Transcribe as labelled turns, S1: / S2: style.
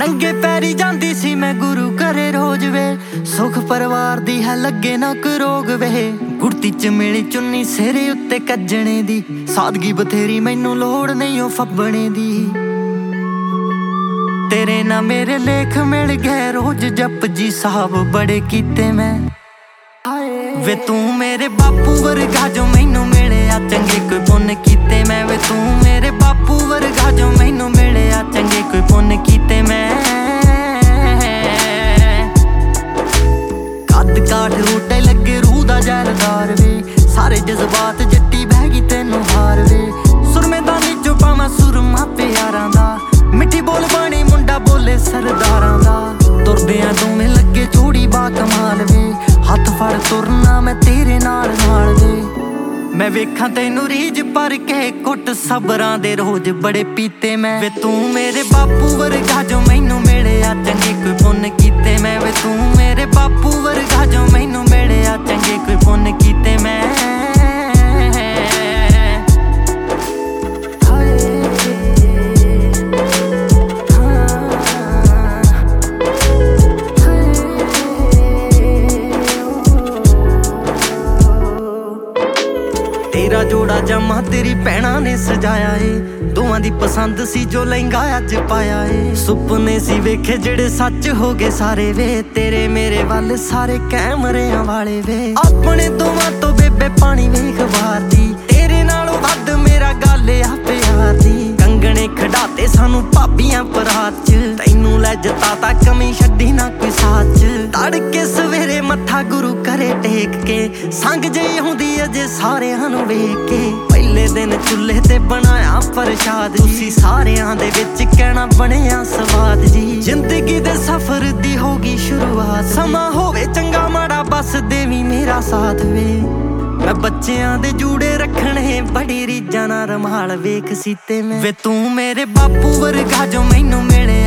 S1: नंगे पैरी जांदी सी मैं गुरु घरे रोज वे। सुख परिवार दी है लगे ना कोई रोग वे। गुड़ती च मिली चुन्नी सिरे उत्ते कज्जणे दी। सादगी बथेरी मैनू लोड़ नहीं ओ फब्बणे दी। तेरे ना मेरे लेख मिल गए रोज जप जी साहब बड़े कीते मैं। वे तू मेरे बापू वर्गा जो मैनू मिले आ चंगे कोई पुन कीते मैं। वे तू मेरे बापू वर्गा जो मैनू मिले आ चंगे कोई पुन कीते मैं। कद काठ रोटे लगे रूह दा जहरदार वे। सारे जज्बात जट्टी बह गई तेनू हार वे। सुरमेदानी चो पावां सुरमा प्यारां दा। मिठी बोल बाणी मुंडा बोले सरदारां दा। तुरदियां दोवें लगे जोड़ी बा कमाल वे। हथ फड़ तुरना मैं तेरे नाल नाल वे। मैं वेखां तैनू रीझ पर के कुट सबरां दे रोज बड़े पीते मैं। वे तू मेरे बापू वर्गा जो मैनू मिले आ चंगे कोई पुन कीते मैं। वे तू मेरे बापू वर्गा जो मैनू मिले आ चंगे कोई पुन कीते मैं। तेरा जोड़ा जमा तेरी भैणा ने सजाया है। दोवां दी पसंद सी जो लहंगा अज पाया है। सुपने सी वेखे जेड़े सच हो गए सारे वे। तेरे मेरे वाले सारे कैमरियां वाले वे। अपने दोवां तो बेबे पानी वेख बार दी। तेरे नालों वध मेरा गल आ प्यार दी। कंगने खड़ाते सानू भाबियां परात च। तैनू लै जताता कमी छड्डी ना कोई साथ च। तड़के सवेरे मत्था गुरु करे टेक के। संग जे आउंदी अजे सारेयां नू वेख के। पहले दिन चुल्हे ते बनाया प्रशाद जी। सारेयां दे विच कहना बनिया स्वाद जी। जिंदगी दे सफर दी होगी शुरुआत। समा होवे चंगा माड़ा बस देवी मेरा साथ वे। मैं बच्चियां दे जूड़े रखने बड़ी रीझां नाल रमाल वेख सीते मैं। वे तू मेरे बापू वर्गा जो मैनू मिले